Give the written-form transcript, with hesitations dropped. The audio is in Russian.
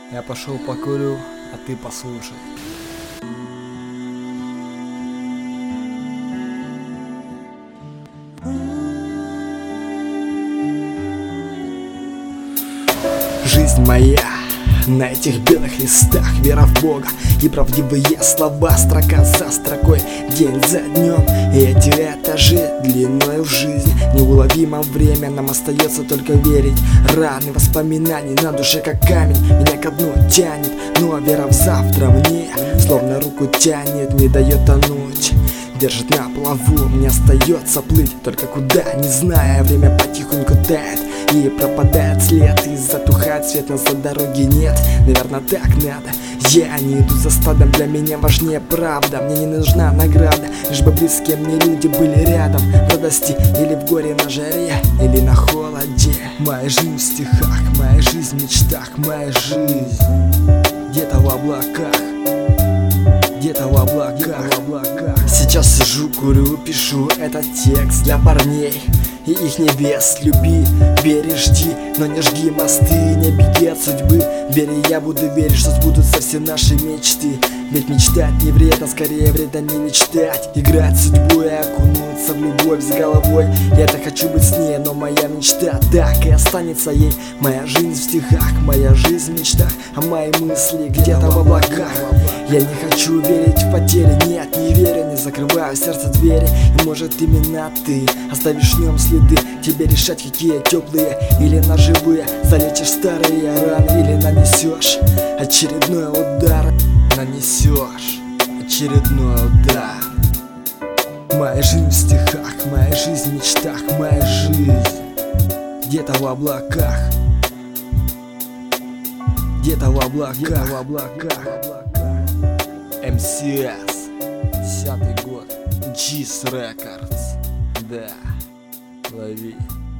Я пошел покурю, а ты послушай. Жизнь моя на этих белых листах, вера в Бога и правдивые слова, строка за строкой, день за днем. И эти этажи длиною в жизнь, неуловимо время, нам остается только верить. Раны воспоминаний на душе как камень, меня ко дну тянет, но вера в завтра мне словно руку тянет, не дает тонуть, держит на плаву. Мне остается плыть, только куда, не зная. Время потихоньку тает и пропадает след, и затухает свет, нас за дороги нет. Наверное, так надо. Я не иду за стадом, для меня важнее правда. Мне не нужна награда, лишь бы близкие мне люди были рядом, в радости или в горе, на жаре или на холоде. Моя жизнь в стихах, моя жизнь в мечтах, моя жизнь где-то в облаках, где-то в облаках. Сейчас сижу, курю, пишу этот текст для парней и их невест. Люби, вери, жди, но не жги мосты, не беги от судьбы. Вери, я буду верить, что сбудутся все наши мечты. Ведь мечтать не вредно, скорее вредно не мечтать. Играть с судьбой и окунуться в любовь с головой. Я так хочу быть с ней, но моя мечта так и останется ей. Моя жизнь в стихах, моя жизнь в мечтах, а мои мысли где-то в облаках. Я не хочу верить в потери, нет, не верю, не закрываю сердце двери. И может именно ты оставишь в нем следы. Тебе решать, какие теплые или ножевые. Залечишь старые раны или нанесешь очередной удар. Нанесешь очередной удар. Моя жизнь в стихах, моя жизнь в мечтах, моя жизнь где-то в облаках, где-то в облаках. МСС, 10-й год, G's Records. Да, лови.